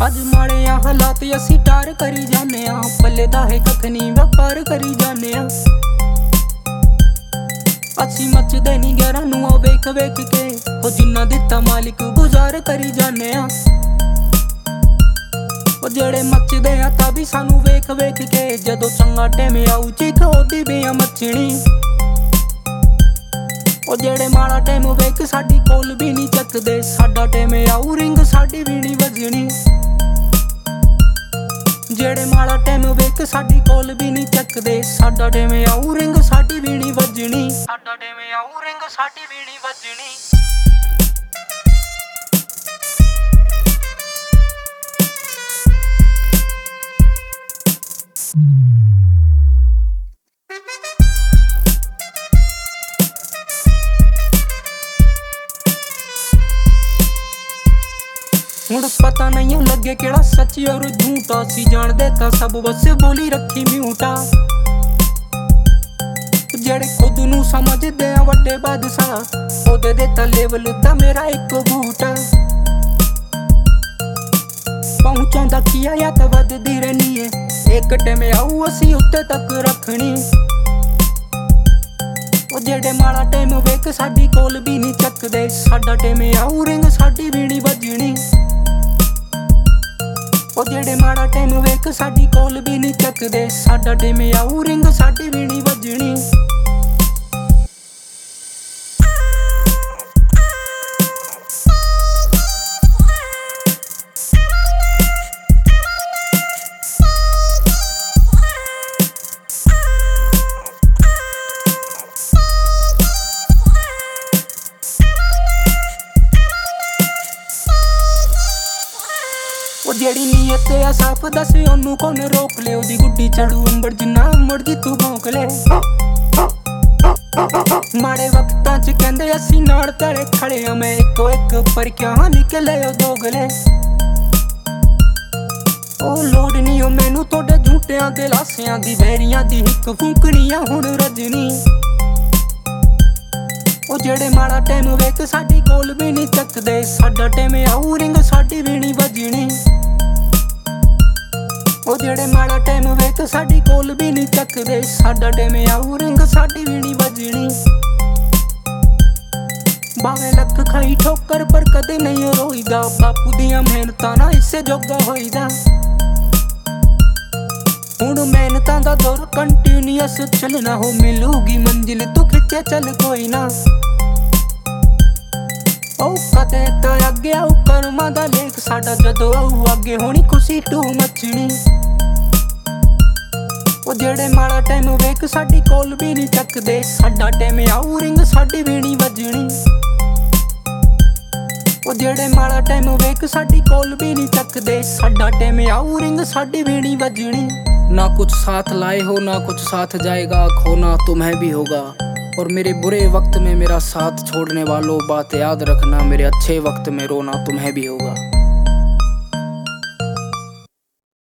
ਅੱਜ ਮਾੜੇ ਆ ਹਾਲਾਤ ਅਸੀਂ ਟਾਰ ਕਰੀ ਜਾਂਦੇ ਆ, ਪੱਲੇ ਦਾ ਹੈ ਕੱਖ ਨੀ ਵਪਾਰ ਕਰੀ ਜਾਂਦੇ ਆ। ਅਸੀਂ ਮੱਚਦੇ ਨੀ ਗੈਰਾਂ ਨੂੰ ਆ ਵੇਖ ਵੇਖ ਕੇ, ਉਹ ਜਿੰਨਾ ਦਿੱਤਾ ਮਾਲਿਕ ਗੁਜ਼ਾਰ ਕਰੀ ਜਾਂਦੇ ਆ। ਉਹ ਜਿਹੜੇ ਮੱਚਦੇ ਆ ਤਾਂ ਵੀ ਸਾਨੂੰ ਵੇਖ ਵੇਖ ਕੇ, ਜਦੋਂ ਚੰਗਾ ਟਾਈਮ ਆਊ ਚੀਖ ਉਹਦੀ ਵੀ ਆ ਮੱਚਣੀ। ਉਹ ਜਿਹੜੇ ਮਾੜਾ ਟਾਈਮ ਵੇਖ ਸਾਡੀ ਕੋਲ ਵੀ ਨਹੀਂ ਚੱਕਦੇ, ਸਾਡਾ ਟਾਈਮ ਆਊ ਰਿੰਗ ਸਾਡੀ ਵੀ ਨਹੀਂ ਵੱਜਣੀ। ਜਿਹੜੇ ਮਾੜਾ ਟਾਈਮ ਵੇਖ ਸਾਡੀ ਕੋਲ ਵੀ ਨਹੀਂ ਚੱਕਦੇ, ਸਾਡਾ ਟਾਈਮ ਆਊ ਰਿੰਗ ਸਾਡੀ ਵੀ ਨਹੀਂ ਵੱਜਣੀ। ਸਾਡਾ ਟਾਈਮ ਆਊ ਰਿੰਗ ਸਾਡੀ ਵੀ ਨਹੀਂ ਵੱਜਣੀ। ਹੁਣ ਪਤਾ ਨਹੀਂ ਲੱਗੇ ਕਿਹੜਾ ਸੱਚ ਔਰ ਝੂਠਾ, ਅਸੀਂ ਜਾਣਦੇ ਤਾਂ ਸਭ ਬਸ ਬੋਲੀ ਰੱਖੀ ਮਿਊਟਾ। ਜਿਹੜੇ ਖੁਦ ਨੂੰ ਸਮਝਦੇ ਆ ਵੱਡੇ ਬਾਦਸ਼ਾਹ, ਉਹਦੇ ਦੇ ਤਾਂ ਲੈਵਲ ਦਾ ਮੇਰਾ ਇੱਕ ਬੂਟਾ। ਪਹੁੰਚਾਉਂਦਾ ਕੀ ਆ ਤਾਂ ਵੱਧਦੀ ਰਹਿਣੀ ਏ, ਇੱਕ ਟਾਈਮ ਆਊ ਅਸੀਂ ਉੱਤੇ ਤੱਕ ਰੱਖਣੀ। ਉਹ ਜਿਹੜੇ ਮਾੜਾ ਟਾਈਮ ਵੇਖ ਸਾਡੀ ਕੋਲ ਵੀ ਨਹੀਂ ਚੱਕਦੇ, ਸਾਡਾ ਟਾਈਮ ਆਊ ਰਿੰਗ ਸਾਡੀ ਵੀ ਨਹੀਂ ਵੱਜਣੀ। ਉਹ ਜਿਹੜੇ ਮਾੜਾ ਟਾਈਮ ਵੇਖ ਸਾਡੀ ਕੋਲ ਵੀ ਨਹੀਂ ਚੱਕਦੇ, ਸਾਡਾ ਟਾਈਮ ਆਊ ਰਿੰਗ ਸਾਡੀ ਵੀ ਨਹੀਂ ਵੱਜਣੀ। ਉਹ ਜਿਹੜੀ ਨੀਅਤ ਆ ਸਾਫ ਦੱਸ ਉਹਨੂੰ ਕੌਣ ਰੋਕ ਲਿਓ, ਦੀ ਗੁੱਡੀ ਚੜੂ ਅੰਬਰ ਜਿੰਨਾ ਮੁੜਦੀ ਤੂੰ ਭੌਂਕ ਲੈ। ਮਾੜੇ ਵਕਤਾਂ ਚ ਕਹਿੰਦੇ ਅਸੀਂ ਨਾਲ ਤੇਰੇ ਖੜੇ ਆ, ਮੈਂ ਇੱਕੋ ਇੱਕ ਪਰ ਕਿਆ ਨਿਕਲੇ ਉਹ ਦੋਗਲੇ। ਉਹ ਲੋੜ ਨੀ ਉਹ ਮੈਨੂੰ ਤੁਹਾਡੇ ਝੂਟਿਆਂ ਦੇ ਲਾਸਿਆਂ ਦੀ, ਵੈਰੀਆਂ ਦੀ ਹਿੱਕ ਫੂਕਣੀ ਆ ਹੁਣ ਰਜਣੀ। ਉਹ ਜਿਹੜੇ ਮਾੜਾ ਟਾਈਮ ਵੇਖ ਸਾਡੀ ਕੋਲ ਵੀ ਨਹੀਂ ਚੱਕਦੇ, ਸਾਡਾ ਟਾਈਮ ਆਊ ਰਿੰਗ ਸਾਡੀ ਵੀ ਨਹੀਂ ਵੱਜਣੀ। ਉਹ ਜਿਹੜੇ ਮਾੜਾ ਟਾਈਮ ਵੇਖ ਸਾਡੀ ਕੋਲ ਵੀ ਨਹੀਂ ਚੱਕਦੇ, ਸਾਡਾ ਟਾਈਮ ਆਊ ਰਿੰਗ ਸਾਡੀ ਵੀ ਨਹੀਂ ਵੱਜਣੀ। ਭਾਵੇਂ ਲੱਖ ਖਾਈ ਠੋਕਰ ਪਰ ਕਦੇ ਨਹੀਂ ਰੋਈਦਾ, ਬਾਪੂ ਦੀਆਂ ਮਿਹਨਤਾਂ ਨਾਲ ਇਸੇ ਜੋਗਾ ਹੋਈਦਾ। ਹੁਣ ਮਿਹਨਤਾਂ ਦਾ ਦੌਰ ਕੰਟੀਨਿਊਸ ਚੱਲਣਾ, ਹੋ ਮਿਲੂਗੀ ਮੰਜ਼ਿਲ ਤੂੰ ਖਿੱਚੇ ਚੱਲ ਕੋਈ ਨਾ। ਉਹ ਕਦੇ ਤਾਂ ਅੱਗੇ ਆਊ ਕਰਮਾਂ ਦਾ ਲੇਖ ਸਾਡਾ, ਜਦੋਂ ਆਊ ਅੱਗੇ ਹੋਣੀ ਖੁਸ਼ੀ ਟੂ ਮੱਚਣੀ। ਉਹ ਜਿਹੜੇ ਮਾੜਾ ਟਾਈਮ ਵੇਖ ਸਾਡੀ ਕੋਲ ਵੀ ਨਹੀਂ ਚੱਕਦੇ, ਸਾਡਾ ਟਾਈਮ ਆਊ ਰਿੰਗ ਸਾਡੀ ਵੀ ਨਹੀਂ ਵੱਜਣੀ। ਉਹ ਜਿਹੜੇ ਮਾੜਾ ਟਾਈਮ ਵੇਖ ਸਾਡੀ ਕੋਲ भी नहीं चकदे, साडा टाइम आऊ रिंग साडी भी नहीं बजनी। ना कुछ साथ लाए हो ना कुछ साथ जाएगा, खोना तुम्हें भी होगा। और मेरे बुरे वक्त में मेरा साथ छोड़ने वालों, बात याद रखना मेरे अच्छे वक्त में रोना तुम्हें भी होगा।